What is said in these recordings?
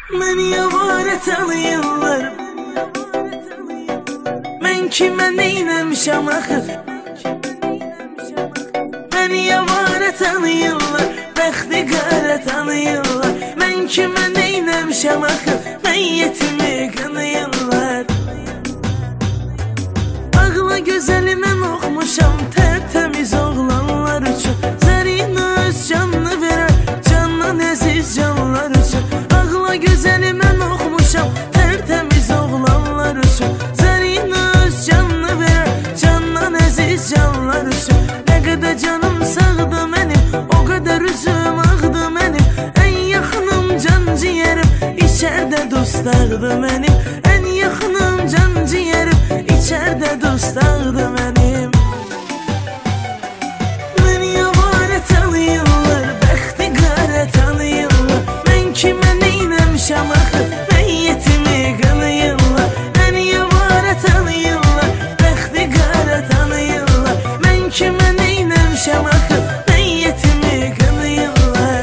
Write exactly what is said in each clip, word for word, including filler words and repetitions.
Məni yavarə tanıyırlar. Mən kimə neynəmişəm axı? Məni yavarə tanıyırlar, bəxti qara tanıyırlar. Mən kimə neynəmişəm axı? Mən yetimi qanıyırlar. Ağla gözəli mən oxmuşam, tərtəmiz oğlanlar üçün. Zərinə öz canını verər, candan əziz canlar üçün. Ağla gözəli mən oxmuşam, tərtəmiz oğlanlar üçün. Zərinə öz canını verər, candan əziz canlar üçün. Nə qədər canım sağdı mənim, o qədər üzüm ağdı mənim. Ən yaxınım can ciyərim, içərdə dostlardı mənim. Ən yaxınım can ciyərim, içərdə dostlardı mənim. Məni yavarə tanıyırlar, bəxti qara tanıyırlar. Mən kimə neynəmişəm axı? Mən yetimi qanıyırlar. Məni yavarə tanıyırlar, bəxti qara tanıyırlar. Mən kimə neynəmişəm axı? Mən yetimi qanıyırlar.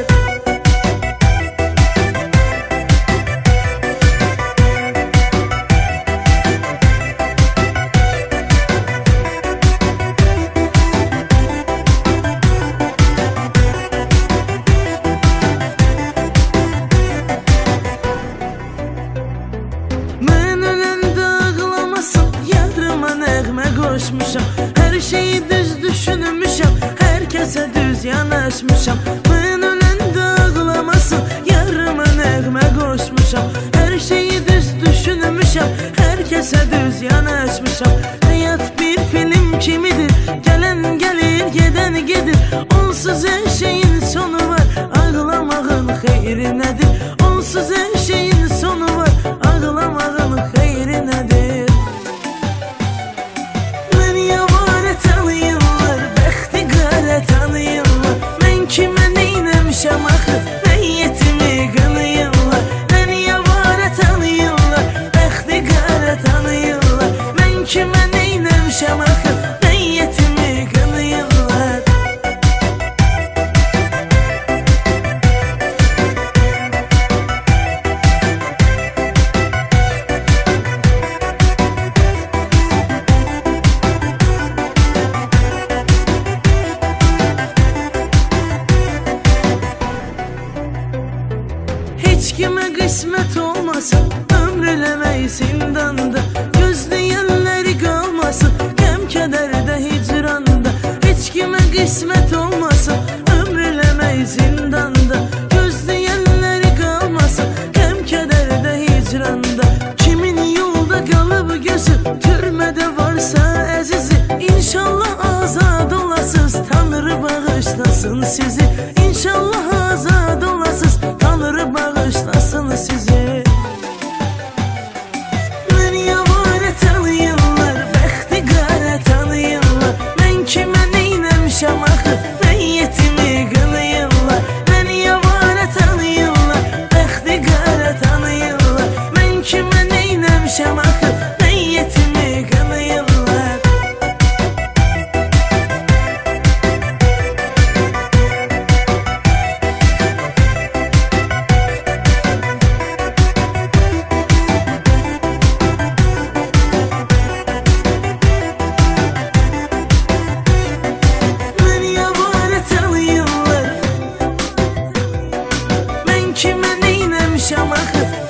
Qoşmuşam, hər şeyi düz düşünmüşəm, hər kəsə düz yanaşmışam. Mən öləndə ağlamasın, yarıma nəğmə qoşmuşam. Hər şeyi düz düşünmüşəm, hər kəsə düz yanaşmışam. Həyat bir film kimidir, gələn gəlir, gedən gedir. Onsuz hər şeyin sonu var, ağlamağın xeyri nədir? Onsuz hər şeyin sonu var, ağlamağın xeyri nədir? Tanıyırlar, bəxti qara tanıyırlar. Mən kimə neynəmişəm axı? Mən yetimi qanıyırlar. Məni yavarə tanıyırlar, bəxti qara tanıyırlar. Mən kimə neynəmişəm axı? Mən yetimi qanıyırlar. Heç kimə qismət olmasın, ömr eləmək zindanda. Gözləyənləri qalmasın, qəm-kədərdə, hicranda. Heç kimə qismət olmasın, ömr eləmək zindanda. Gözləyənləri qalmasın, qəm-kədərdə, hicranda. Kimin yolda qalıb gözü, türmədə varsa əzizi. İnşallah azad olasız, Tanrı bağışlasın sizi. İnşallah azad olasız, Tanrı bağışlasın sizi. Məni yavarə tanıyırlar, bəxti qara tanıyırlar. Mən kimə neynəmişəm axı? Mən yetimi qanıyırlar. Məni yavarə tanıyırlar, bəxti qara tanıyırlar. Mən kimə neynəmişəm axı? Mən yetimi qanıyırlar. Kimə neynəmişəm axı?